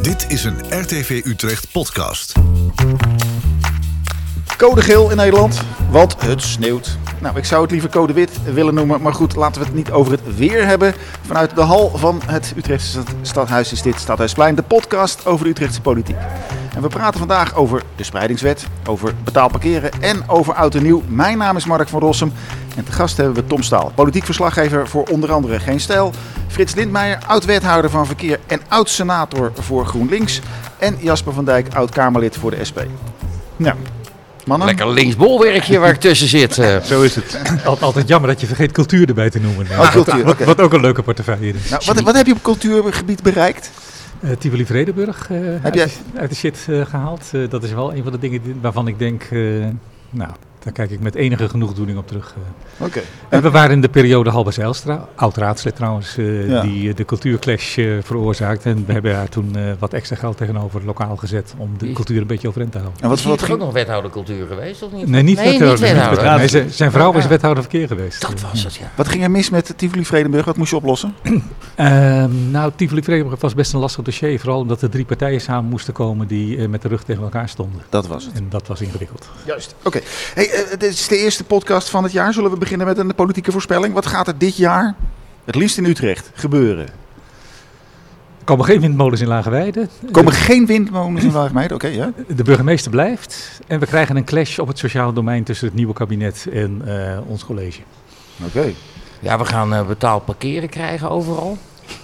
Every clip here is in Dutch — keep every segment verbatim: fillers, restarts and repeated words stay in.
Dit is een R T V Utrecht podcast. Code geel in Nederland, want het sneeuwt. Nou, ik zou het liever code wit willen noemen, maar goed, laten we het niet over het weer hebben. Vanuit de hal van het Utrechtse stadhuis is dit Stadhuisplein, de podcast over de Utrechtse politiek. En we praten vandaag over de spreidingswet, over betaald parkeren en over oud en nieuw. Mijn naam is Mark van Rossum en te gast hebben we Tom Staal, politiek verslaggever voor onder andere Geen Stijl. Frits Lindmeijer, oud-wethouder van verkeer en oud-senator voor GroenLinks. En Jasper van Dijk, oud-Kamerlid voor de S P. Nou, mannen. Lekker linksbolwerkje waar ik tussen zit. Uh. Zo is het. Altijd jammer dat je vergeet cultuur erbij te noemen. Oh, cultuur, wat, okay. wat ook een leuke portefeuille is. Nou, wat, wat heb je op cultuurgebied bereikt? Uh, Tivoli Vredenburg uh, heb uit, jij... uit de shit uh, gehaald. Uh, dat is wel een van de dingen die, waarvan ik denk, uh, nou, daar kijk ik met enige genoegdoening op terug. Uh. Okay. En we waren in de periode Halbe Zijlstra, oud-raadslid trouwens, uh, ja. die uh, de cultuurclash uh, veroorzaakt. En we hebben daar toen uh, wat extra geld tegenover lokaal gezet om de cultuur een beetje overeind te houden. En wat is er ook nog wethouder cultuur geweest of niet? Nee, niet nee, wethouder. Niet wethouder. Nee, zijn, zijn vrouw is wethouder verkeer geweest. Dat was het, ja. Wat ging er mis met Tivoli Vredenburg? Wat moest je oplossen? uh, nou, Tivoli Vredenburg was best een lastig dossier. Vooral omdat er drie partijen samen moesten komen die uh, met de rug tegen elkaar stonden. Dat was het. En dat was ingewikkeld. Juist. Oké. Okay. Hey, uh, dit is de eerste podcast van het jaar. Zullen we beginnen met een politieke voorspelling? Wat gaat er dit jaar, het liefst in Utrecht, gebeuren? Er komen geen windmolens in Lageweide. Er komen uh, geen windmolens in Lageweide, oké, okay, ja. De burgemeester blijft. En we krijgen een clash op het sociale domein tussen het nieuwe kabinet en uh, ons college. Oké. Okay. Ja, we gaan uh, betaald parkeren krijgen overal.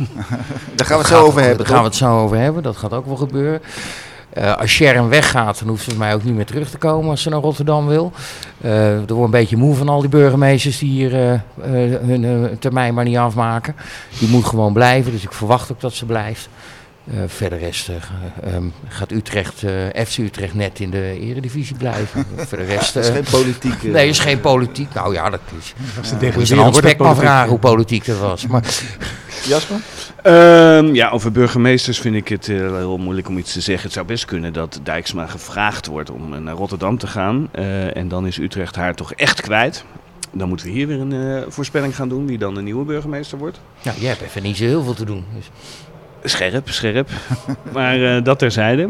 Daar gaan we het zo over hebben. Daar gaan we het zo over hebben, dat gaat ook wel gebeuren. Uh, als Sharon weggaat, dan hoeft ze mij ook niet meer terug te komen als ze naar Rotterdam wil. Uh, er wordt een beetje moe van al die burgemeesters die hier uh, uh, hun uh, termijn maar niet afmaken. Die moet gewoon blijven, dus ik verwacht ook dat ze blijft. Uh, verder rest uh, um, gaat Utrecht, uh, F C Utrecht net in de eredivisie blijven. Voor de rest, uh, dat is geen politiek. Uh, nee, is geen politiek. Nou ja, dat is. Ja, moet je Hans Spekman vragen hoe politiek dat was. Maar, Jasper? Um, ja, over burgemeesters vind ik het uh, heel moeilijk om iets te zeggen. Het zou best kunnen dat Dijksma gevraagd wordt om uh, naar Rotterdam te gaan. Uh, en dan is Utrecht haar toch echt kwijt. Dan moeten we hier weer een uh, voorspelling gaan doen wie dan de nieuwe burgemeester wordt. Ja, jij hebt even niet zo heel veel te doen. Dus. Scherp, scherp. Maar uh, dat terzijde.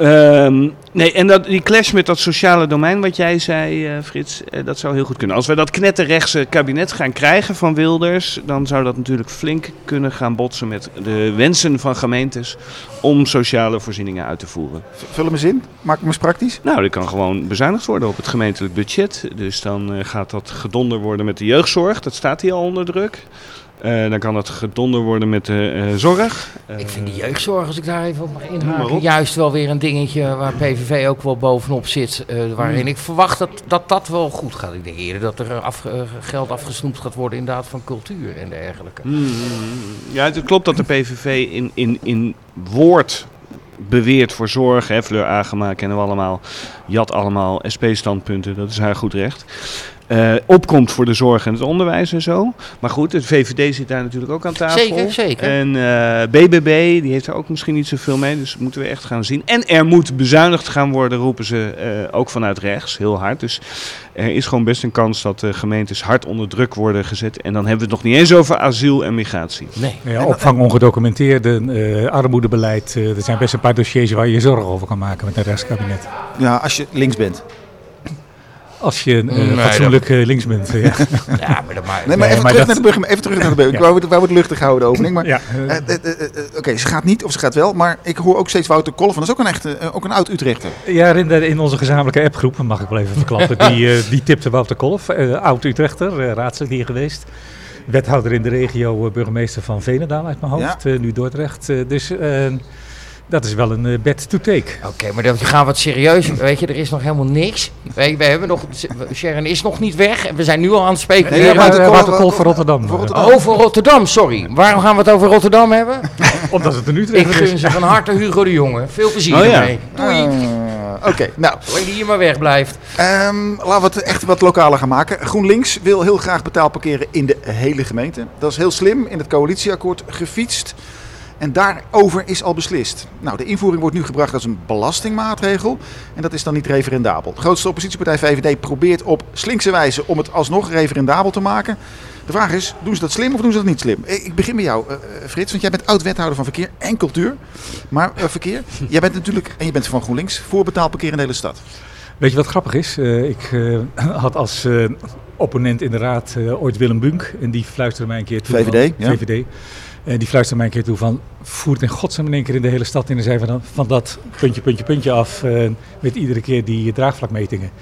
Um, nee, en dat, die clash met dat sociale domein wat jij zei, uh, Frits, uh, dat zou heel goed kunnen. Als we dat knetterrechtse kabinet gaan krijgen van Wilders, dan zou dat natuurlijk flink kunnen gaan botsen met de wensen van gemeentes om sociale voorzieningen uit te voeren. Vul hem eens in, maak hem eens praktisch. Nou, er kan gewoon bezuinigd worden op het gemeentelijk budget. Dus dan uh, gaat dat gedonder worden met de jeugdzorg, dat staat hier al onder druk. Uh, dan kan het gedonder worden met de uh, zorg. Uh, ik vind de jeugdzorg, als ik daar even op mag inhaken, juist wel weer een dingetje waar P V V ook wel bovenop zit. Uh, waarin mm. ik verwacht dat, dat dat wel goed gaat. Ik denk eerder dat er af, uh, geld afgesnoept gaat worden inderdaad van cultuur en dergelijke. Mm. Ja, het klopt dat de P V V in, in, in woord beweert voor zorg. Hè, Fleur Agema kennen we allemaal. Jat allemaal S P-standpunten, dat is haar goed recht. Uh, opkomt voor de zorg en het onderwijs en zo. Maar goed, de V V D zit daar natuurlijk ook aan tafel. Zeker, zeker. En uh, B B B, die heeft er ook misschien niet zoveel mee. Dus dat moeten we echt gaan zien. En er moet bezuinigd gaan worden, roepen ze uh, ook vanuit rechts. Heel hard. Dus er is gewoon best een kans dat de gemeentes hard onder druk worden gezet. En dan hebben we het nog niet eens over asiel en migratie. Nee. Ja, opvang ongedocumenteerde, uh, armoedebeleid. Uh, er zijn best een paar dossiers waar je je zorgen over kan maken met een rechtskabinet. Ja, als je links bent. Als je uh, nee, fatsoenlijk uh, links bent. Ja, ja maar dat maakt... Nee, maar even, nee, terug, maar naar de even terug naar de burger. Ik wou het, wou het luchtig houden, de opening. Maar, ja, uh, uh, uh, uh, Oké, okay, ze gaat niet of ze gaat wel. Maar ik hoor ook steeds Wouter Kolff. Dat is ook een, echte, uh, ook een oud-Utrechter. Ja, in, de, in onze gezamenlijke appgroep, mag ik wel even verklappen. Die, uh, die tipte Wouter Kolff. Uh, oud-Utrechter, uh, raadslid hier geweest. Wethouder in de regio, uh, burgemeester van Veenendaal uit mijn hoofd. Ja. Uh, nu Dordrecht. Uh, dus... Uh, Dat is wel een uh, bet to take. Oké, okay, maar dan gaan we wat serieus. Weet je, er is nog helemaal niks. We, we hebben nog, Sharon is nog niet weg. En we zijn nu al aan het spreken. Nee, nee, Wouter Kolff voor Rotterdam. Voor Rotterdam. Oh, voor Rotterdam, sorry. Waarom gaan we het over Rotterdam hebben? Omdat het er nu terug is. Ik gun ze van harte Hugo de Jonge. Veel plezier oh, ermee. Ja. Doei. Uh, Oké, okay, nou. Zolang die hier maar weg blijft. Um, laten we het echt wat lokaler gaan maken. GroenLinks wil heel graag betaald parkeren in de hele gemeente. Dat is heel slim in het coalitieakkoord gefietst. En daarover is al beslist. Nou, de invoering wordt nu gebracht als een belastingmaatregel. En dat is dan niet referendabel. De grootste oppositiepartij V V D probeert op slinkse wijze om het alsnog referendabel te maken. De vraag is, doen ze dat slim of doen ze dat niet slim? Ik begin bij jou, uh, Frits, want jij bent oud-wethouder van verkeer en cultuur. Maar uh, verkeer, jij bent natuurlijk, en je bent van GroenLinks, voor betaald parkeer in de hele stad. Weet je wat grappig is? Uh, ik uh, had als uh, opponent in de raad uh, ooit Willem Bunk. En die fluisterde mij een keer toe. V V D, van, ja. V V D. Uh, die fluisterde mij een keer toe van, voert in godsnaam in één keer in de hele stad in. En zei van, van dat puntje, puntje, puntje af uh, met iedere keer die draagvlakmetingen.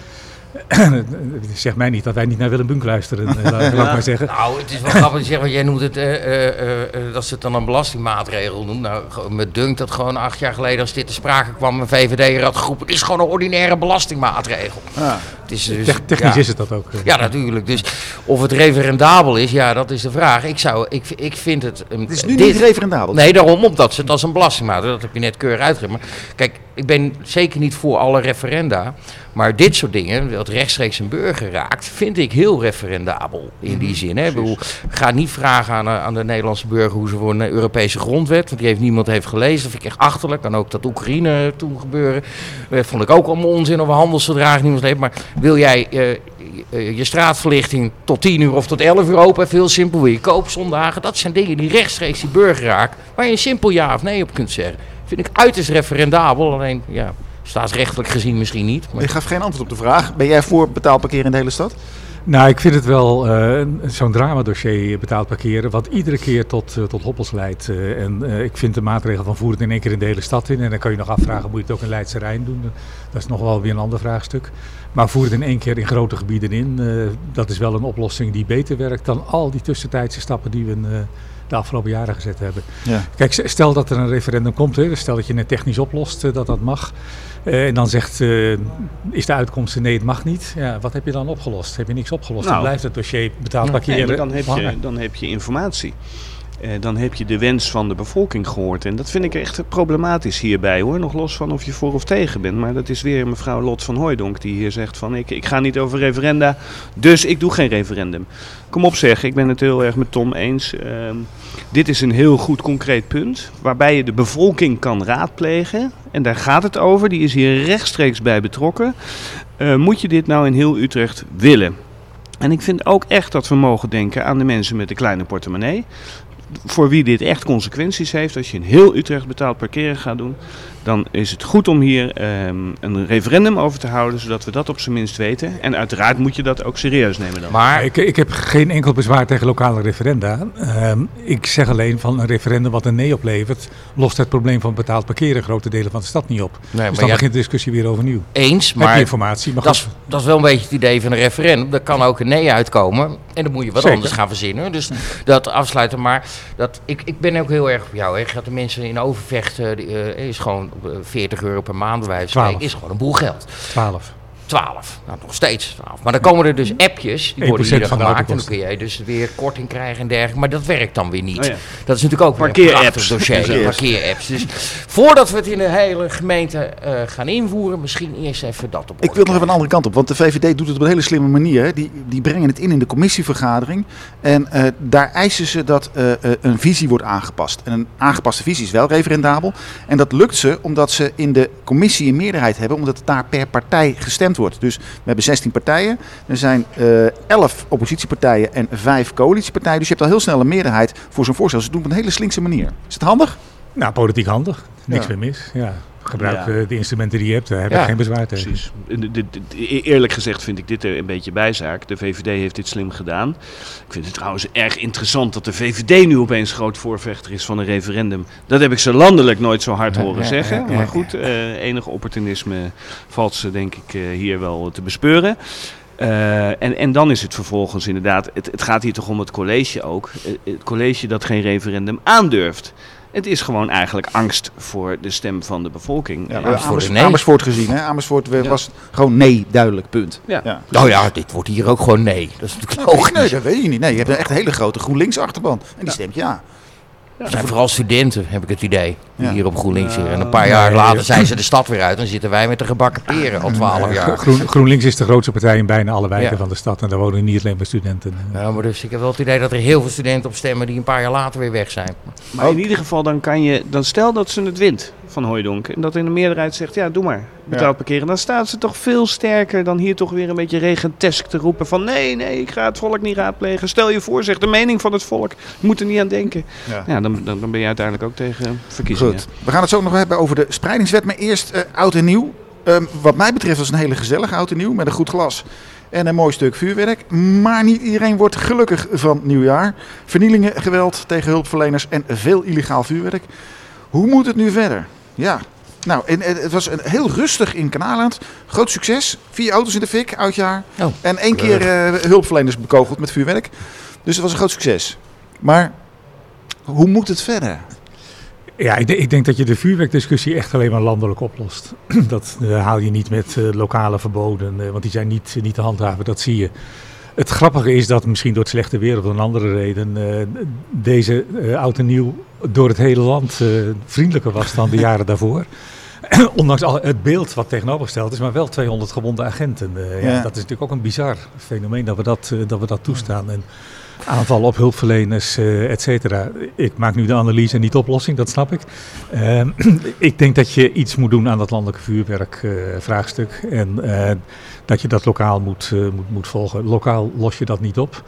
Zeg mij niet dat wij niet naar Willem Bunk luisteren, laat ik ja. maar zeggen. Nou, het is wel grappig te zeggen, want jij noemt het, uh, uh, uh, dat ze het dan een belastingmaatregel noemen. Nou, me dunkt dat gewoon acht jaar geleden, als dit te sprake kwam, een V V D'er had geroepen, het is gewoon een ordinaire belastingmaatregel. Ja. Het is dus, Te- technisch ja. is het dat ook. Ja, natuurlijk. Dus of het referendabel is, ja, dat is de vraag. Ik, zou, ik, ik vind het... Um, Het is nu dit, niet referendabel. Nee, daarom, omdat ze het als een belastingmaatregel, dat heb je net keurig uitgelegd. Maar kijk, ik ben zeker niet voor alle referenda, maar dit soort dingen, wat rechtstreeks een burger raakt, vind ik heel referendabel in die zin. Hè. Ik bedoel, ga niet vragen aan, aan de Nederlandse burger hoe ze voor een Europese grondwet, want die heeft niemand heeft gelezen. Dat vind ik echt achterlijk. Kan ook dat Oekraïne toen gebeuren. Dat vond ik ook allemaal onzin over handelsverdragen. Niemand heeft. Maar wil jij uh, uh, je straatverlichting tot tien uur of tot elf uur open? Even heel simpel. Wil je koopzondagen? Dat zijn dingen die rechtstreeks die burger raken, waar je een simpel ja of nee op kunt zeggen. Vind ik uiterst referendabel. Alleen, ja, staatsrechtelijk gezien misschien niet. Maar... Je gaf geen antwoord op de vraag. Ben jij voor betaald parkeer in de hele stad? Nou, ik vind het wel uh, zo'n dramadossier betaald parkeren, wat iedere keer tot, uh, tot hobbels leidt. Uh, en uh, ik vind de maatregel van voer het in één keer in de hele stad in. En dan kan je nog afvragen, moet je het ook in Leidse Rijn doen? Dat is nog wel weer een ander vraagstuk. Maar voer het in één keer in grote gebieden in. Uh, dat is wel een oplossing die beter werkt dan al die tussentijdse stappen die we uh, de afgelopen jaren gezet hebben. Ja. Kijk, stel dat er een referendum komt, hè, stel dat je het technisch oplost, uh, dat dat mag. Uh, en dan zegt, uh, is de uitkomst nee, het mag niet. Ja, wat heb je dan opgelost? Heb je niks opgelost? Nou, dan blijft het dossier betaald parkeren. Nee, dan, heb je, dan heb je informatie. Uh, dan heb je de wens van de bevolking gehoord. En dat vind ik echt problematisch hierbij, hoor. Nog los van of je voor of tegen bent. Maar dat is weer mevrouw Lot van Hooijdonk die hier zegt van, ik, ik ga niet over referenda, dus ik doe geen referendum. Kom op zeg, ik ben het heel erg met Tom eens. Uh, dit is een heel goed concreet punt, waarbij je de bevolking kan raadplegen. En daar gaat het over, die is hier rechtstreeks bij betrokken. Uh, moet je dit nou in heel Utrecht willen? En ik vind ook echt dat we mogen denken aan de mensen met de kleine portemonnee. Voor wie dit echt consequenties heeft, als je in heel Utrecht betaald parkeren gaat doen, dan is het goed om hier um, een referendum over te houden, zodat we dat op zijn minst weten. En uiteraard moet je dat ook serieus nemen dan. Maar ik, ik heb geen enkel bezwaar tegen lokale referenda. Um, ik zeg alleen van een referendum wat een nee oplevert, lost het probleem van betaald parkeren grote delen van de stad niet op. Nee, dus dan ja, begint de discussie weer overnieuw. Eens, maar, heb je informatie, maar dat, is, dat is wel een beetje het idee van een referendum. Er kan ook een nee uitkomen en dan moet je wat Zeker. anders gaan verzinnen. Dus dat afsluiten. Maar dat, ik, ik ben ook heel erg op jou. Hè. Gaat de mensen in Overvecht uh, uh, is gewoon veertig euro per maand bij wijze van spreken, is gewoon een boel geld. twaalf. twaalf. Nou, nog steeds twaalf. Maar dan komen er dus appjes, die worden hier gemaakt. En dan kun je dus weer korting krijgen en dergelijke. Maar dat werkt dan weer niet. Oh ja. Dat is natuurlijk ook een prachtig dossier. Parkeerapps. Dus voordat we het in de hele gemeente uh, gaan invoeren, misschien eerst even dat op orde. Ik wil nog even een andere kant op, want de V V D doet het op een hele slimme manier. Die, die brengen het in in de commissievergadering. En uh, daar eisen ze dat uh, uh, een visie wordt aangepast. En een aangepaste visie is wel referendabel. En dat lukt ze omdat ze in de commissie een meerderheid hebben, omdat het daar per partij gestemd wordt. Dus we hebben zestien partijen. Er zijn uh, elf oppositiepartijen en vijf coalitiepartijen. Dus je hebt al heel snel een meerderheid voor zo'n voorstel. Ze doen het op een hele slinkse manier. Is het handig? Nou, politiek handig. Niks ja. meer mis. Ja. Gebruik ja. de instrumenten die je hebt, daar heb je ja. geen bezwaar tegen. Precies. De, de, de, eerlijk gezegd vind ik dit een beetje bijzaak. De V V D heeft dit slim gedaan. Ik vind het trouwens erg interessant dat de V V D nu opeens groot voorvechter is van een referendum. Dat heb ik ze landelijk nooit zo hard horen zeggen. Maar goed, uh, enige opportunisme valt ze denk ik uh, hier wel te bespeuren. Uh, en, en dan is het vervolgens inderdaad, het, het gaat hier toch om het college ook. Het college dat geen referendum aandurft. Het is gewoon eigenlijk angst voor de stem van de bevolking. Ja, Amersfoort, Amersfoort, nee. Amersfoort gezien, hè? Amersfoort ja. was gewoon nee, duidelijk, punt. Ja. Ja. Nou ja, dit wordt hier ook gewoon nee. Dat is natuurlijk nou, logisch. Nee, dat weet je niet. Nee, je hebt een echt hele grote GroenLinks achterban. En die ja. stemt ja. Het zijn vooral studenten, heb ik het idee. die Ja. hier op GroenLinks zitten. En een Uh, paar jaar nee, later ja. zijn ze de stad weer uit. Dan zitten wij met de gebakken peren al twaalf jaar. Groen, GroenLinks is de grootste partij in bijna alle wijken Ja. van de stad. En daar wonen niet alleen maar studenten. Ja, maar dus ik heb wel het idee dat er heel veel studenten op stemmen die een paar jaar later weer weg zijn. Maar in ieder geval, dan kan je, dan stel dat ze het wint van Hooijdonk. En dat in de meerderheid zegt, ja, doe maar. Betaald parkeren. Dan staat ze toch veel sterker dan hier toch weer een beetje regentesk te roepen van nee, nee, ik ga het volk niet raadplegen. Stel je voor, zeg de mening van het volk. Je moet er niet aan denken. Ja. Ja, dan, dan, dan ben je uiteindelijk ook tegen verkiezingen. Goed, we gaan het zo nog hebben over de spreidingswet. Maar eerst uh, oud en nieuw. Um, wat mij betreft was het een hele gezellige oud en nieuw met een goed glas. En een mooi stuk vuurwerk. Maar niet iedereen wordt gelukkig van nieuwjaar. Vernielingen, geweld tegen hulpverleners en veel illegaal vuurwerk. Hoe moet het nu verder? Ja, nou, en, en het was een, heel rustig in Kanaaland. Groot succes. Vier auto's in de fik, oudjaar. Oh, en één keer uh, hulpverleners bekogeld met vuurwerk. Dus het was een groot succes. Maar hoe moet het verder? Ja, ik, ik denk dat je de vuurwerkdiscussie echt alleen maar landelijk oplost. Dat uh, haal je niet met uh, lokale verboden, uh, want die zijn niet, niet te handhaven, dat zie je. Het grappige is dat misschien door het slechte weer of een andere reden uh, deze uh, oud en nieuw door het hele land uh, vriendelijker was dan de jaren daarvoor. Ondanks al het beeld wat tegenovergesteld is, maar wel tweehonderd gewonde agenten. Uh, ja. Ja, dat is natuurlijk ook een bizar fenomeen dat we dat, uh, dat, we dat toestaan. En aanvallen op hulpverleners, uh, et cetera. Ik maak nu de analyse en niet de oplossing, dat snap ik. Uh, ik denk dat je iets moet doen aan dat landelijke vuurwerk uh, vraagstuk. En uh, dat je dat lokaal moet, uh, moet, moet volgen. Lokaal los je dat niet op.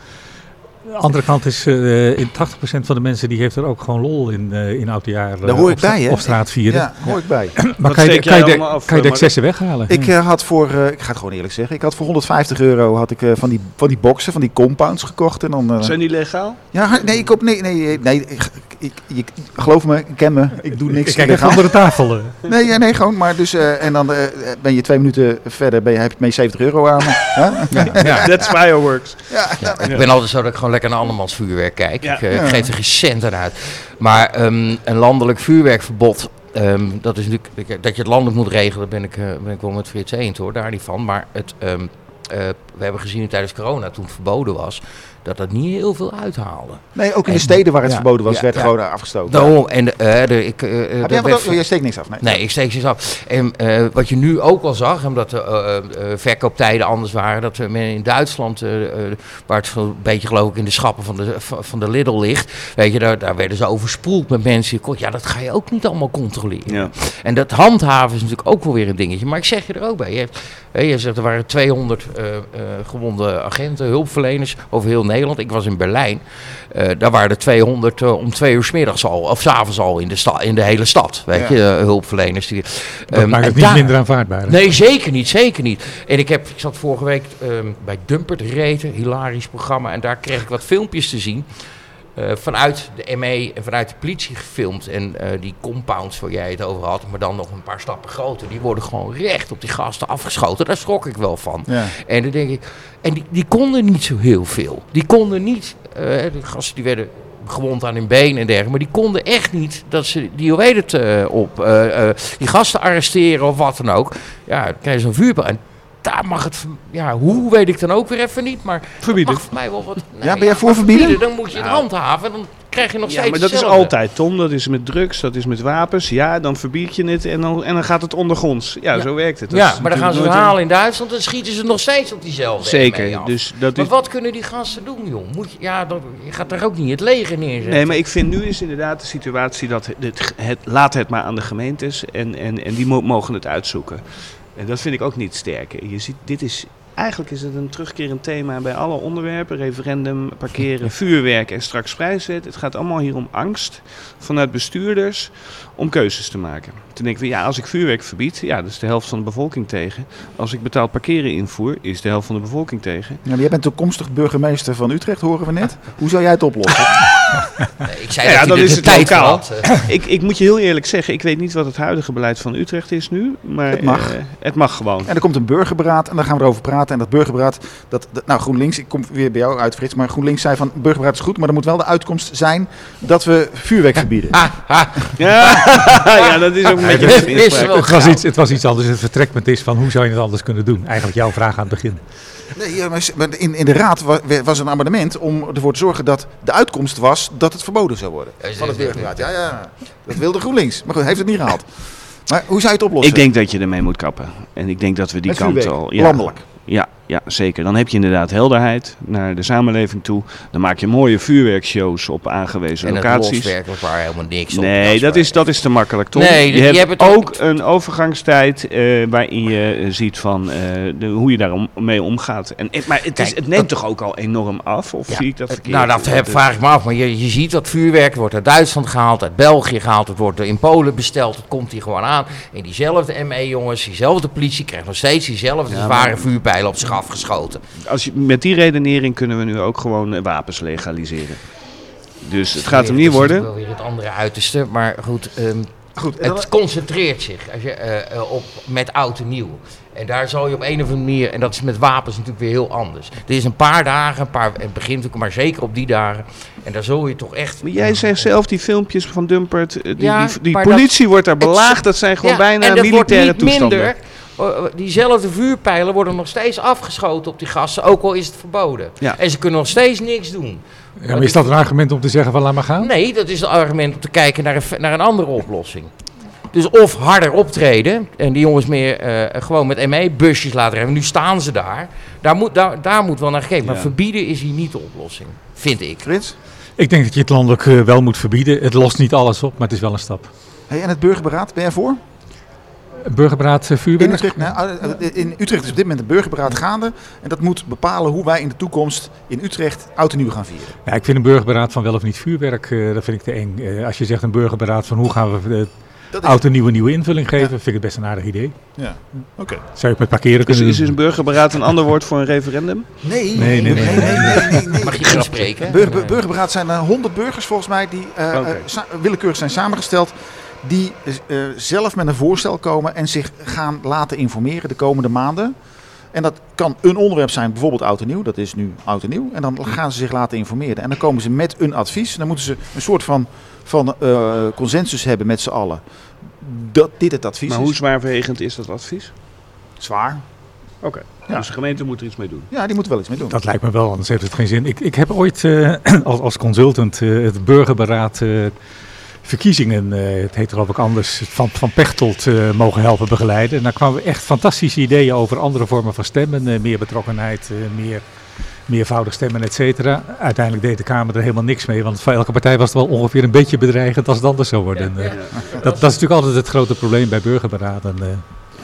De andere kant is, uh, in tachtig procent van de mensen die heeft er ook gewoon lol in, uh, in oudjaar uh, Daar hoor ik op, bij, hè? op straat vieren. Ja, hoor ik bij. Maar kan je, de, kan je, de, kan je de excessen weghalen? Ik uh, had voor, uh, ik ga het gewoon eerlijk zeggen, ik had voor honderdvijftig euro had ik uh, van, die, van die boxen, van die compounds gekocht. En dan, uh, Zijn die legaal? Ja, nee, ik koop, nee, nee, nee, ik, ik, ik, geloof me, ik ken me, ik doe niks. Ik kijk even onder de tafel. Uh. Nee, ja, nee, gewoon, maar dus, uh, en dan uh, ben je twee minuten verder, ben je, heb je mee zeventig euro aan me. Huh? Ja, ja. That's fireworks. Ja, ja, ik ben altijd zo dat ik gewoon lekker naar andermans vuurwerk kijk. Ja. Ik, uh, Ja. ik geef er geen cent aan uit. Maar um, een landelijk vuurwerkverbod, um, dat is natuurlijk, dat je het landelijk moet regelen, ben ik, uh, ben ik wel met Frits eens hoor, daar niet van. Maar het, um, uh, we hebben gezien tijdens corona, toen het verboden was, dat dat niet heel veel uithaalde. Nee, ook in En, de steden waar het ja, verboden was, ja, werd ja. gewoon afgestoken. Daarom, en uh, de, ik, uh, Heb dat jij wat werd- ook? Oh, jij steekt niks af? Nee. Nee, ik steek ze af. En uh, wat je nu ook al zag, omdat de uh, uh, verkooptijden anders waren, dat men in Duitsland, uh, uh, waar het een beetje geloof ik in de schappen van de, van de Lidl ligt, weet je, daar, daar werden ze overspoeld met mensen. Ja, dat ga je ook niet allemaal controleren. Ja. En dat handhaven is natuurlijk ook wel weer een dingetje. Maar ik zeg je er ook bij. Je, hebt, hè, je zegt er waren tweehonderd uh, uh, gewonde agenten, hulpverleners over heel Nederland. Ik was in Berlijn. Uh, daar waren er tweehonderd uh, om twee uur 's middags al, of 's avonds al in de, sta- in de hele stad. Weet Ja. je, uh, hulpverleners. Die, Dat um, maakt en het niet daar- minder aanvaardbaar. Hè? Nee, zeker niet, zeker niet. En ik, heb, ik zat vorige week um, bij Dumpert Reten, hilarisch programma. En daar kreeg ik wat filmpjes te zien. Uh, vanuit de M E en vanuit de politie gefilmd. En uh, die compounds waar jij het over had, maar dan nog een paar stappen groter, die worden gewoon recht op die gasten afgeschoten. Daar schrok ik wel van. Ja. En dan denk ik, en die, die konden niet zo heel veel. Die konden niet, uh, de gasten die werden gewond aan hun been en dergelijke, maar die konden echt niet dat ze, die hoe heet het, uh, op, uh, uh, die gasten arresteren of wat dan ook. Ja, dan krijg je zo'n vuurpijl. En daar mag het, ja, hoe weet ik dan ook weer even niet, maar Verbieden. mag voor mij wel wat. Nee, Ja, ben jij voor maar verbieden? Dan moet je het Nou. handhaven en dan krijg je nog Ja, steeds maar dat is hetzelfde. altijd, Tom. Dat is met drugs, dat is met wapens. Ja, dan verbied je het en dan, en dan gaat het ondergronds. Ja, Ja. zo werkt het. Dat Ja, is maar dan gaan ze het natuurlijk nooit halen in Duitsland en dan schieten ze nog steeds op diezelfde een- Zeker, M E af. dus dat Maar is... wat kunnen die gasten doen, joh? Moet je, ja, dan, je gaat daar ook niet het leger neerzetten. Nee, maar ik vind nu is inderdaad de situatie dat het, het, het laat het maar aan de gemeentes en, en, en die mo- mogen het uitzoeken. En dat vind ik ook niet sterk. Je ziet, dit is, eigenlijk is het een terugkerend thema bij alle onderwerpen. Referendum, parkeren, vuurwerk en straks prijswet. Het gaat allemaal hier om angst vanuit bestuurders om keuzes te maken. Toen denken we, ja, als ik vuurwerk verbied, ja, dat is de helft van de bevolking tegen. Als ik betaald parkeren invoer, is de helft van de bevolking tegen. Ja, jij bent toekomstig burgemeester van Utrecht, horen we net. Hoe zou jij het oplossen? Nee, ik zei Ja, dat dan hij er is de het tijd voor lokaal. had. eh. Ik, ik moet je heel eerlijk zeggen, ik weet niet wat het huidige beleid van Utrecht is nu. Maar Het mag. eh, het mag gewoon. En er komt een burgerberaad en daar gaan we erover praten. En dat burgerberaad, dat, dat, nou GroenLinks, ik kom weer bij jou uit Frits, maar GroenLinks zei van burgerberaad is goed, maar er moet wel de uitkomst zijn dat we vuurwerk verbieden. Ah, ah, Ja, ja, dat is ook een beetje dit een is inspraak. wel Het was, gauw. iets, het was iets anders. Het vertrekpunt is van hoe zou je het anders kunnen doen? Eigenlijk jouw vraag aan het begin. Nee, ja, maar in, in de raad wa- was een amendement om ervoor te zorgen dat de uitkomst was was dat het verboden zou worden. Van het Burgerberaad. Ja, ja, dat wilde GroenLinks. Maar goed, heeft het niet gehaald. Maar hoe zou je het oplossen? Ik denk dat je ermee moet kappen. En ik denk dat we die Met kant vuurwerk, al... Ja, landelijk. Ja, ja, zeker. Dan heb je inderdaad helderheid naar de samenleving toe. Dan maak je mooie vuurwerkshows op aangewezen en locaties. En het loswerk waar helemaal niks op. Nee, dat is, dat is te makkelijk, toch? Nee, je, je hebt, hebt het ook ook- een overgangstijd uh, waarin je uh, ziet van, uh, de, hoe je daarmee om, omgaat. En, maar het, Kijk, is, het neemt dat- toch ook al enorm af? Of Ja, zie ik dat het- verkeerd? Nou, dat heb, vraag ik me af. Maar je, je ziet dat vuurwerk wordt uit Duitsland gehaald, uit België gehaald. Het wordt in Polen besteld. Het komt hier gewoon aan. En diezelfde M E-jongens, diezelfde politie krijgt nog steeds diezelfde Ja, zware maar- vuurpijlen op zich afgeschoten. Als je, met die redenering kunnen we nu ook gewoon uh, wapens legaliseren. Dus het gaat hem niet Dat is worden. wel weer het andere uiterste. Maar goed, um, Goed, en dan- het concentreert zich als je, uh, uh, op, met oud en nieuw. En daar zal je op een of andere manier, en dat is met wapens natuurlijk weer heel anders. Er is een paar dagen, een paar, het begint ook maar zeker op die dagen. En daar zul je toch echt... Maar jij zegt zelf die filmpjes van Dumpert, uh, die, Ja, die, die maar politie wordt daar het- belaagd. Dat zijn gewoon Ja, bijna en dat militaire wordt niet toestanden. minder. Uh, diezelfde vuurpijlen worden nog steeds afgeschoten op die gasten, ook al is het verboden. Ja. En ze kunnen nog steeds niks doen. Ja, maar is dat een argument om te zeggen van laat maar gaan? Nee, dat is het argument om te kijken naar een, naar een andere oplossing. Dus of harder optreden en die jongens meer uh, gewoon met M E-busjes laten rijden. Nu staan ze daar. Daar moet, daar, daar moet wel naar gekeken. Maar Ja. verbieden is hier niet de oplossing, vind ik. Frits? Ik denk dat je het landelijk uh, wel moet verbieden. Het lost niet alles op, maar het is wel een stap. Hey, en het burgerberaad, ben jij voor? Burgerberaad uh, In vuurwerk? Utrecht, nou, in Utrecht is op dit moment een burgerberaad gaande. En dat moet bepalen hoe wij in de toekomst in Utrecht oud en nieuw gaan vieren. Ja, ik vind een burgerberaad van wel of niet vuurwerk, uh, dat vind ik te eng. Uh, als je zegt een burgerberaad van hoe gaan we uh, Dat is, oud en nieuw een nieuwe invulling geven, Ja. vind ik het best een aardig idee. ja, oké. Zou je het met parkeren Dus kunnen is doen? dus een burgerberaad een ander woord voor een referendum? Nee, Nee, nee, nee. nee, nee, nee. Mag je inspreken? Burger, burgerberaad zijn uh, honderd burgers volgens mij die uh, Oké. uh, sa- willekeurig zijn samengesteld. Die uh, zelf met een voorstel komen en zich gaan laten informeren de komende maanden. En dat kan een onderwerp zijn, bijvoorbeeld oud en nieuw. Dat is nu oud en nieuw. En dan gaan ze zich laten informeren. En dan komen ze met een advies. Dan moeten ze een soort van, van uh, consensus hebben met z'n allen. Dat dit het advies Maar is. hoe zwaarwegend is dat advies? Zwaar. Oké, Ja. dus de gemeente moet er iets mee doen. Ja, die moeten wel iets mee doen. Dat lijkt me wel, anders heeft het geen zin. Ik, ik heb ooit uh, als, als consultant uh, het burgerberaad uh, verkiezingen, uh, het heet geloof ik anders, van, van Pechtold uh, mogen helpen begeleiden. En daar kwamen echt fantastische ideeën over andere vormen van stemmen, uh, meer betrokkenheid, uh, meer, meervoudig stemmen, et cetera. Uiteindelijk deed de Kamer er helemaal niks mee, want voor elke partij was het wel ongeveer een beetje bedreigend als het anders zou worden. Uh, dat, dat is natuurlijk altijd het grote probleem bij burgerberaden. Uh,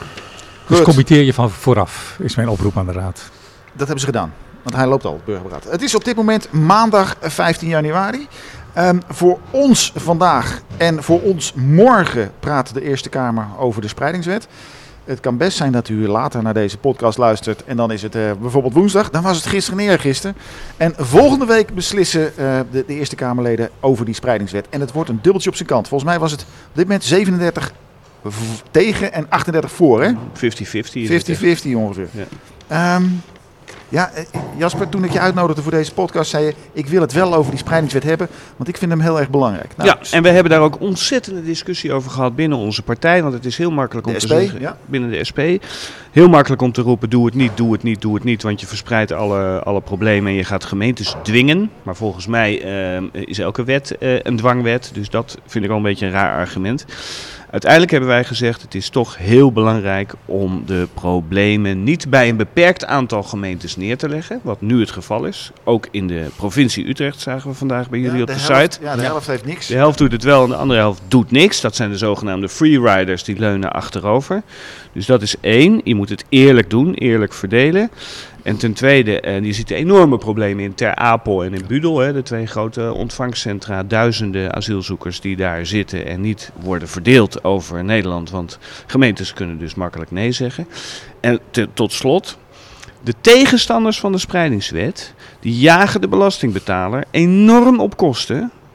dus Goed. committeer je van vooraf, is mijn oproep aan de Raad. Dat hebben ze gedaan. Want hij loopt al, het burgerberaad. Het is op dit moment maandag vijftien januari. Um, voor ons vandaag en voor ons morgen praat de Eerste Kamer over de spreidingswet. Het kan best zijn dat u later naar deze podcast luistert en dan is het uh, bijvoorbeeld woensdag. Dan was het gisteren neergisteren. En volgende week beslissen uh, de, de Eerste Kamerleden over die spreidingswet. En het wordt een dubbeltje op zijn kant. Volgens mij was het op dit moment zevenendertig v- tegen en achtendertig voor, hè? vijftig vijftig is het vijftig echt. vijftig ongeveer. Ja. Um, ja, eh, Jasper, toen ik je uitnodigde voor deze podcast, zei je, ik wil het wel over die spreidingswet hebben, want ik vind hem heel erg belangrijk. Nou, Ja, en we hebben daar ook ontzettende discussie over gehad binnen onze partij. Want het is heel makkelijk om De te S P, zeggen, ja. binnen de S P, heel makkelijk om te roepen, doe het niet, doe het niet, doe het niet. Want je verspreidt alle, alle problemen en je gaat gemeentes dwingen. Maar volgens mij uh, is elke wet uh, een dwangwet. Dus dat vind ik al een beetje een raar argument. Uiteindelijk hebben wij gezegd, het is toch heel belangrijk om de problemen niet bij een beperkt aantal gemeentes neer te leggen. Wat nu het geval is. Ook in de provincie Utrecht zagen we vandaag bij jullie ja, op de, de site. helft, Ja, de helft heeft niks. De helft doet het wel en de andere helft doet niks. Dat zijn de zogenaamde freeriders, die leunen achterover. Dus dat is één. Je moet het eerlijk doen, eerlijk verdelen. En ten tweede, eh, je ziet enorme problemen in Ter Apel en in Budel. Hè, de twee grote ontvangstcentra. Duizenden asielzoekers die daar zitten en niet worden verdeeld over Nederland. Want gemeentes kunnen dus makkelijk nee zeggen. En te, tot slot, de tegenstanders van de spreidingswet, die jagen de belastingbetaler enorm op kosten.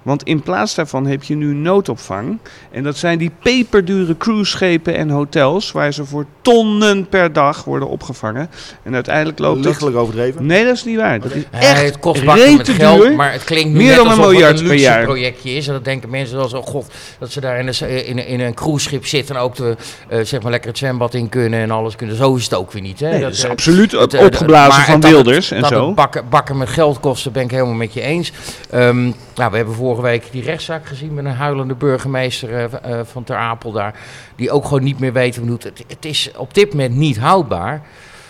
Want in plaats daarvan heb je nu noodopvang. En dat zijn die peperdure cruiseschepen en hotels waar ze voor tonnen per dag worden opgevangen. En uiteindelijk loopt het... Lichtelijk overdreven? Nee, dat is niet waar. Dat is Ja, echt het kost bakken met rete geld, duur. maar het klinkt nu Meer net dan een alsof miljard het een per luxe jaar. projectje is. En dat denken mensen wel zo, oh god, dat ze daar in een, in een, in een cruiseschip zitten en ook de, uh, zeg maar lekker het zwembad in kunnen en alles kunnen. Zo is het ook weer niet. Hè? Nee, dat, dat is uh, absoluut het uh, opgeblazen maar van dat het- Wilders en dat zo. het bakken, bakken met geld kosten, ben ik helemaal met je eens. Um, nou, we hebben vorige week die rechtszaak gezien met een huilende burgemeester uh, uh, van Ter Apel daar, die ook gewoon niet meer weet hoe het moet. Het, het is op dit moment niet houdbaar.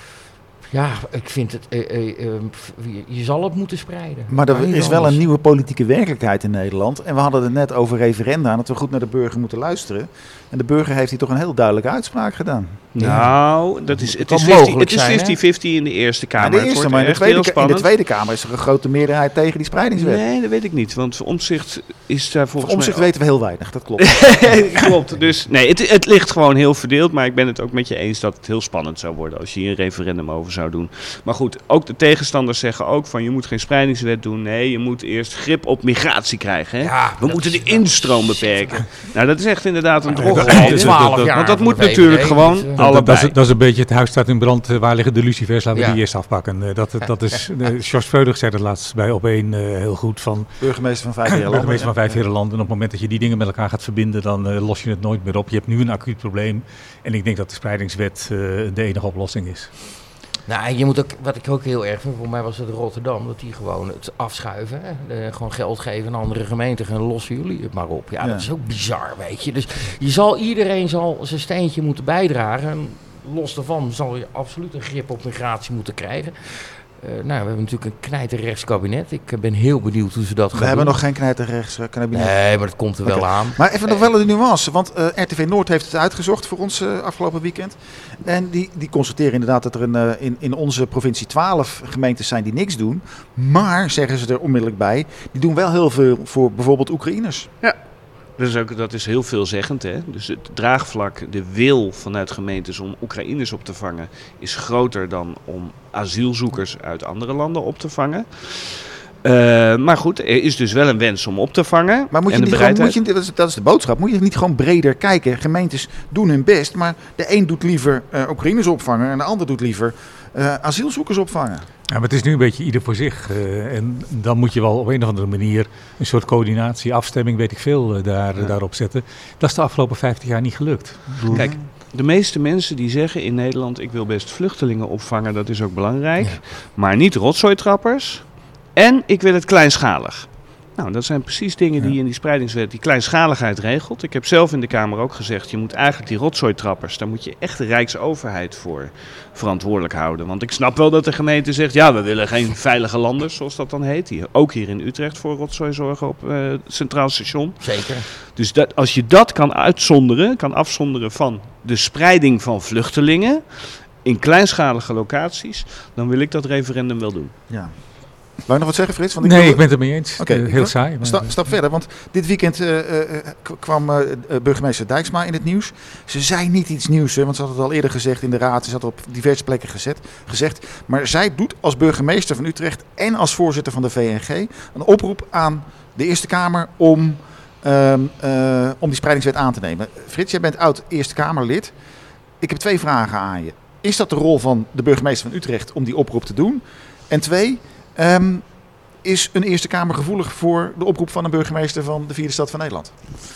Ja, ik vind het, uh, uh, uh, je, je zal het moeten spreiden. Maar er niet is wel anders. een nieuwe politieke werkelijkheid in Nederland. En we hadden het net over referenda en dat we goed naar de burger moeten luisteren. En de burger heeft hier toch een heel duidelijke uitspraak gedaan. Nou, dat is, het kan is mogelijk vijftig het is zijn, hè? vijftig vijftig in de Eerste Kamer. Maar de Het eerste, wordt maar in de, echt tweede, heel in de spannend. Tweede Kamer is er een grote meerderheid tegen die spreidingswet. Nee, dat weet ik niet. Want Omtzigt is daar Voor volgens omzicht mij... weten we heel weinig, dat klopt. Klopt. Dus nee, het, het ligt gewoon heel verdeeld. Maar ik ben het ook met je eens dat het heel spannend zou worden als je hier een referendum over zou doen. Maar goed, ook de tegenstanders zeggen ook van je moet geen spreidingswet doen. Nee, je moet eerst grip op migratie krijgen. Hè? Ja, we dat moeten is- de instroom beperken. Nou, dat is echt inderdaad een Ja, drogel. dat- dat- twaalf dat- jaar Want dat van moet de V V D, natuurlijk gewoon dus, uh, Dat, dat, allebei. is, dat is een beetje het huis staat in brand, uh, waar liggen de lucifers, laten we Ja. die eerst afpakken. Uh, dat, dat is, uh, George Freudig zei dat laatst bij Op één uh, heel goed, van Burgemeester van vijf jaar burgemeester van vijf landen. En op het moment dat je die dingen met elkaar gaat verbinden, dan uh, los je het nooit meer op. Je hebt nu een acuut probleem en ik denk dat de spreidingswet uh, de enige oplossing is. Nou, en je moet ook, wat ik ook heel erg vind, voor mij was het Rotterdam, dat die gewoon het afschuiven. Hè? De, gewoon geld geven aan andere gemeenten en lossen jullie het maar op. Ja, Ja. dat is ook bizar, weet je. Dus je zal, iedereen zal zijn steentje moeten bijdragen. En los daarvan zal je absoluut een grip op migratie moeten krijgen. Uh, nou, we hebben natuurlijk een knijterrechts kabinet. Ik uh, ben heel benieuwd hoe ze dat gaan We doen. hebben nog geen knijterrechts uh, kabinet. Nee, maar dat komt er wel Oké. aan. Maar even nog wel een nuance, want uh, R T V Noord heeft het uitgezocht voor ons uh, afgelopen weekend. En die, die constateren inderdaad dat er een, uh, in, in onze provincie twaalf gemeentes zijn die niks doen. Maar, zeggen ze er onmiddellijk bij, die doen wel heel veel voor bijvoorbeeld Oekraïners. Dat is, ook, dat is heel veelzeggend. Hè? Dus het draagvlak, de wil vanuit gemeentes om Oekraïners op te vangen, is groter dan om asielzoekers uit andere landen op te vangen. Uh, maar goed, er is dus wel een wens om op te vangen. Maar moet je En de niet gewoon, bereidheid- moet je, dat, is, dat is de boodschap, moet je niet gewoon breder kijken? Gemeentes doen hun best, maar de een doet liever uh, Oekraïners opvangen en de ander doet liever uh, asielzoekers opvangen. Ja, maar het is nu een beetje ieder voor zich. Uh, en dan moet je wel op een of andere manier een soort coördinatie, afstemming, weet ik veel, uh, daar, Ja. daarop zetten. Dat is de afgelopen vijftig jaar niet gelukt. Ik bedoel, Kijk, de meeste mensen die zeggen in Nederland, ik wil best vluchtelingen opvangen, dat is ook belangrijk. Ja. Maar niet rotzooitrappers. En ik wil het kleinschalig. Nou, dat zijn precies dingen die Ja. in die spreidingswet die kleinschaligheid regelt. Ik heb zelf in de Kamer ook gezegd, je moet eigenlijk die rotzooitrappers, daar moet je echt de Rijksoverheid voor verantwoordelijk houden. Want ik snap wel dat de gemeente zegt, ja, we willen geen veilige landers, zoals dat dan heet. Hier, ook hier in Utrecht voor rotzooi zorgen op uh, het Centraal Station. Zeker. Dus dat, als je dat kan uitzonderen, kan afzonderen van de spreiding van vluchtelingen in kleinschalige locaties, dan wil ik dat referendum wel doen. Ja. Wou je nog wat zeggen, Frits? Want ik nee, wil- ik ben het er mee eens. Oké, Uh, ik heel wil- saai. maar- Stap, stap verder, want dit weekend uh, uh, k- kwam uh, uh, burgemeester Dijksma in het nieuws. Ze zei niet iets nieuws, hè, want ze had het al eerder gezegd in de raad. Ze had het op diverse plekken gezet, gezegd. Maar zij doet als burgemeester van Utrecht en als voorzitter van de V N G een oproep aan de Eerste Kamer om, um, uh, om die spreidingswet aan te nemen. Frits, jij bent oud Eerste Kamerlid. Ik heb twee vragen aan je. Is dat de rol van de burgemeester van Utrecht om die oproep te doen? En twee... Um, is een Eerste Kamer gevoelig voor de oproep van een burgemeester van de vierde stad van Nederland?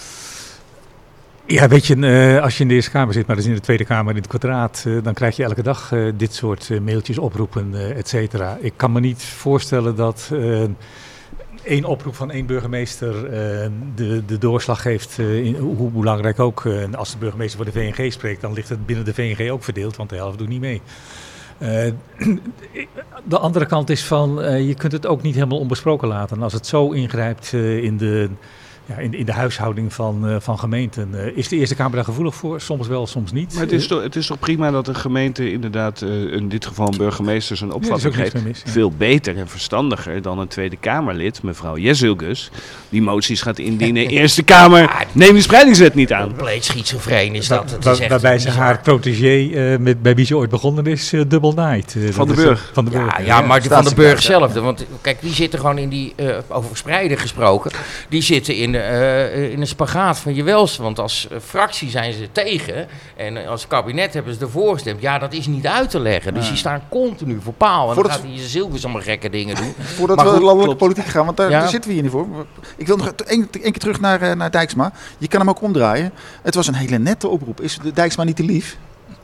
Ja, weet je, uh, als je in de Eerste Kamer zit, maar dus in de Tweede Kamer in het kwadraat, uh, dan krijg je elke dag uh, dit soort uh, mailtjes, oproepen, uh, et cetera. Ik kan me niet voorstellen dat uh, één oproep van één burgemeester uh, de, de doorslag geeft, uh, in, hoe belangrijk ook. Uh, als de burgemeester voor de V N G spreekt, dan ligt het binnen de V N G ook verdeeld, want de helft doet niet mee. Uh, de andere kant is van, uh, je kunt het ook niet helemaal onbesproken laten. Als het zo ingrijpt uh, in de Ja, in, in de huishouding van, uh, van gemeenten uh, is de Eerste Kamer daar gevoelig voor. Soms wel, soms niet. Maar het is toch, het is toch prima dat een gemeente inderdaad, uh, in dit geval een burgemeester, zijn opvatting ja, geeft. Mis, ja. Veel beter en verstandiger dan een Tweede Kamerlid, mevrouw Jezilgus, die moties gaat indienen. Eerste Kamer, neem de spreidingswet niet aan. Compleet schizofreen is dat. Het Waar, is echt waarbij ze bizar. haar protégé, uh, met, bij wie ze ooit begonnen is, uh, dubbel naait. Uh, Van de is, Burg. Uh, van de Ja, Burg. ja, Ja, maar die Van de Burg Staatssecretaris, zelf. Want kijk, die zitten gewoon in die, uh, over verspreiden gesproken, die zitten in, uh, in een spagaat van je welste. Want als uh, fractie zijn ze tegen en uh, als kabinet hebben ze ervoor gestemd. Ja, dat is niet uit te leggen. Dus Ja. die staan continu voor paal. En Voordat dan gaat hij Zilvers allemaal gekke dingen doen. Voordat Maar we goed, landelijke klopt. politiek gaan, want daar, Ja. daar zitten we hier niet voor. Ik wil nog één keer terug naar, uh, naar Dijksma. Je kan hem ook omdraaien. Het was een hele nette oproep. Is de Dijksma niet te lief?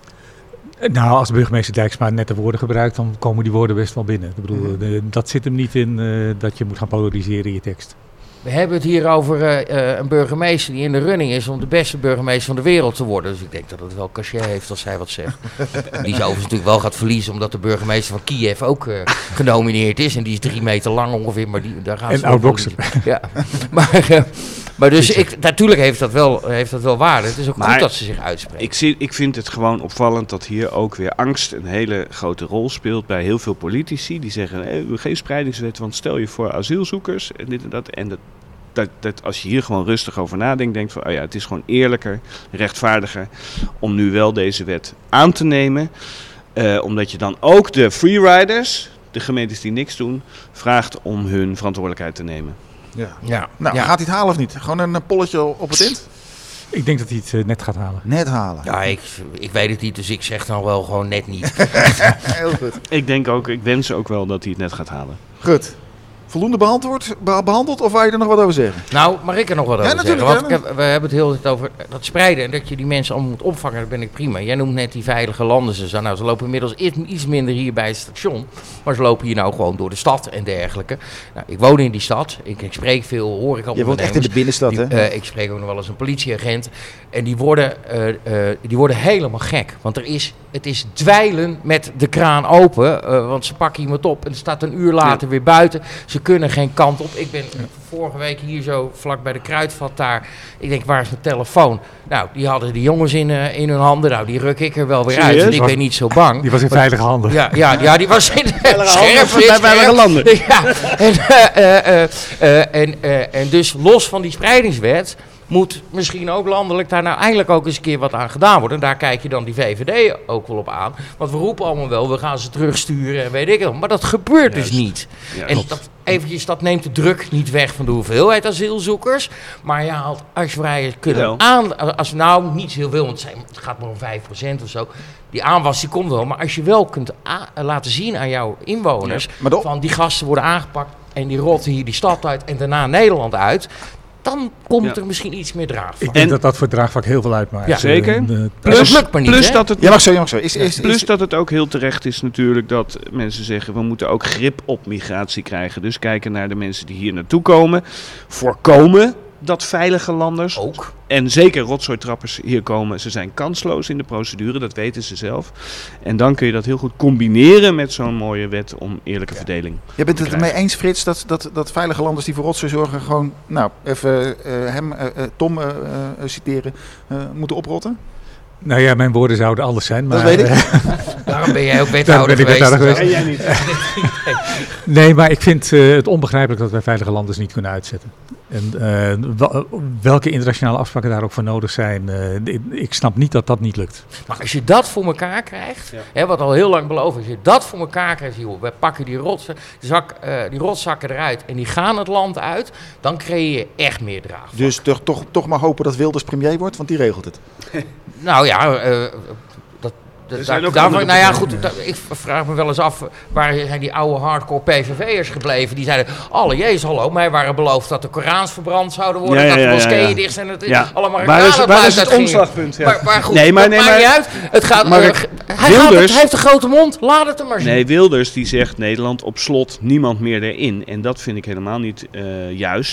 Nou, als burgemeester Dijksma nette woorden gebruikt, dan komen die woorden best wel binnen. Ik bedoel, Mm-hmm. de, dat zit hem niet in uh, dat je moet gaan polariseren in je tekst. We hebben het hier over uh, uh, een burgemeester die in de running is om de beste burgemeester van de wereld te worden. Dus ik denk dat het wel cachet heeft als hij wat zegt. Die ze overigens natuurlijk wel gaat verliezen omdat de burgemeester van Kiev ook uh, genomineerd is. En die is drie meter lang ongeveer, maar die, daar gaat En ze wel oud-bokser. verliezen. Ja, maar, uh, maar dus ik, natuurlijk heeft dat, wel, heeft dat wel waarde. Het is ook Maar goed dat ze zich uitspreken. Ik, zie, ik vind het gewoon opvallend dat hier ook weer angst een hele grote rol speelt bij heel veel politici. Die zeggen, hey, we hebben geen spreidingswet, want stel je voor asielzoekers en dit en dat. En dat, dat, dat als je hier gewoon rustig over nadenkt, denkt van, oh ja, het is gewoon eerlijker, rechtvaardiger om nu wel deze wet aan te nemen. Uh, omdat je dan ook de freeriders, de gemeentes die niks doen, vraagt om hun verantwoordelijkheid te nemen. Ja. Ja, Nou, ja. gaat hij het halen of niet? Gewoon een uh, polletje op het int? Ik denk dat hij het uh, net gaat halen. Net halen. Ja, ik, ik weet het niet, dus ik zeg dan wel gewoon net niet. Heel goed. Ik denk ook, ik wens ook wel dat hij het net gaat halen. Goed. Voldoende behandeld, behandeld of wou je er nog wat over zeggen? Nou, mag ik er nog wat Ja, over zeggen? natuurlijk, Want ja. ik heb, we hebben het heel tijd over dat spreiden en dat je die mensen allemaal moet opvangen. Dat ben ik prima. Jij noemt net die veilige landen. Ze, nou, ze lopen inmiddels iets, iets minder hier bij het station. Maar ze lopen hier nou gewoon door de stad en dergelijke. Nou, ik woon in die stad. Ik, ik spreek veel horeca. Je woont echt in de binnenstad, Die, hè? uh, ik spreek ook nog wel eens een politieagent. En die worden, uh, uh, die worden helemaal gek. Want er is, het is dweilen met de kraan open. Uh, want ze pakken iemand op en het staat een uur later weer buiten. Ze kunnen geen kant op. Ik ben vorige week hier zo vlak bij de Kruidvat daar. Ik denk, waar is mijn telefoon? Nou, die hadden die jongens in, uh, in hun handen. Nou, die ruk ik er wel weer Serieus? uit. Want ik ben niet zo bang. Die was in Maar- veilige handen. Ja, ja, ja, die was in handen scherp, van- scherp. bij veilige landen. Ja, en, uh, uh, uh, en, uh, en dus los van die spreidingswet moet misschien ook landelijk daar nou eindelijk ook eens een keer wat aan gedaan worden. En daar kijk je dan die V V D ook wel op aan. Want we roepen allemaal wel, we gaan ze terugsturen en weet ik het. Maar dat gebeurt Juist. dus niet. Ja, en dat, eventjes, dat neemt de druk niet weg van de hoeveelheid asielzoekers. Maar je haalt, als wij kunnen Jawel. aan, als nou niet heel veel, want het zijn- het gaat maar om vijf procent of zo. Die aanwas die komt wel. Maar als je wel kunt a- laten zien aan jouw inwoners, Maar de- van die gasten worden aangepakt en die rotten hier die stad uit en daarna Nederland uit. Dan komt Ja. er misschien iets meer draagvlak. Ik denk En- dat dat voor het draagvlak heel veel uitmaakt. Ja. Zeker. Uh, de- Maar dat lukt maar niet, plus hè? dat het Je mag zo, je mag zo. Is, is, Plus is, dat het ook heel terecht is natuurlijk dat mensen zeggen, we moeten ook grip op migratie krijgen. Dus kijken naar de mensen die hier naartoe komen. Voorkomen dat veilige landers, Ook. en zeker rotzooitrappers hier komen, ze zijn kansloos in de procedure, dat weten ze zelf. En dan kun je dat heel goed combineren met zo'n mooie wet om eerlijke verdeling. je bent het krijgen. ermee eens, Frits, dat, dat, dat veilige landers die voor rotzooi zorgen gewoon, nou, even uh, hem, uh, uh, Tom uh, uh, citeren, uh, moeten oprotten? Nou ja, mijn woorden zouden anders zijn. Maar, Dat weet ik. eh, Daarom ben jij ook Daar wethouder ben ik geweest. wethouder en zo. geweest. jij niet? nee, maar ik vind uh, het onbegrijpelijk dat wij veilige landers niet kunnen uitzetten. En uh, wel- welke internationale afspraken daar ook voor nodig zijn, uh, ik snap niet dat dat niet lukt. Maar als je dat voor elkaar krijgt, Ja. hè, wat al heel lang beloofd is, als je dat voor elkaar krijgt, joh, we pakken die, rotsen, die, zak, uh, die rotzakken eruit en die gaan het land uit, dan creëer je echt meer draagvlak. Dus toch, toch, toch maar hopen dat Wilders premier wordt, want die regelt het. Nou ja, uh, dat, dat, Er zijn daar- ook daarvoor- andere nou ja, goed, dat- ik vraag me wel eens af, waar zijn die oude hardcore P V V'ers gebleven? Die zeiden, alle jezus, hallo, mij waren beloofd dat de Korans verbrand zouden worden, Ja, ja, dat de ja, ja, moskeeën ja. dicht zijn, dat Ja. alle Waar Marokkanen is, het waar land is het uitgingen. omslagpunt? Ja. Maar, maar goed, Nee, maar- dat nee, maakt maar- niet uit. Het gaat, Maar uh, het- hij, gaat het, Wilders- hij heeft een grote mond, laat het hem maar zien. Nee, Wilders die zegt Nederland op slot, niemand meer erin. En dat vind ik helemaal niet uh, juist.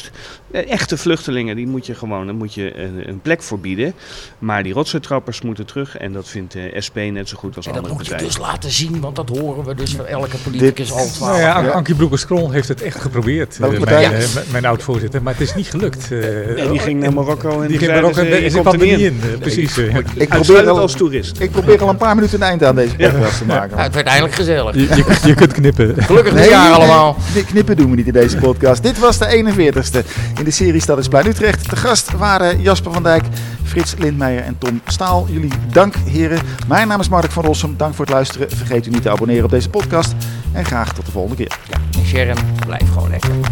Echte vluchtelingen, die moet je gewoon dan moet je een, een plek voor bieden. Maar die rotzooi-trappers moeten terug. En dat vindt de S P net zo goed als En andere dat moet je partijen. dus laten zien, want dat horen we dus van elke politicus al twaalf. Nou ja, Ja. Ankie Broekers-Krol heeft het echt geprobeerd, Welke uh, partij? mijn, uh, m- mijn oud-voorzitter. Maar het is niet gelukt. Uh, Nee, die ging naar Marokko en die ging zeiden Marokko ze, en je ze komt kwam er er niet niet in. Uh, precies. uh. Ik probeer, Uitsluitend al, als toerist. ik probeer al een paar minuten een eind aan deze podcast te maken. Nou, het werd eindelijk gezellig. Je, je, je kunt knippen. Gelukkig nieuwjaar allemaal. Nee, knippen doen we niet in deze podcast. Dit was de eenenveertigste in de serie Stad is Plein Utrecht. De gast waren Jasper van Dijk, Frits Lindmeijer en Tom Staal. Jullie dank, heren. Mijn naam is Mark van Rossum. Dank voor het luisteren. Vergeet u niet te abonneren op deze podcast. En graag tot de volgende keer. Ja, en Sharon, blijf gewoon lekker.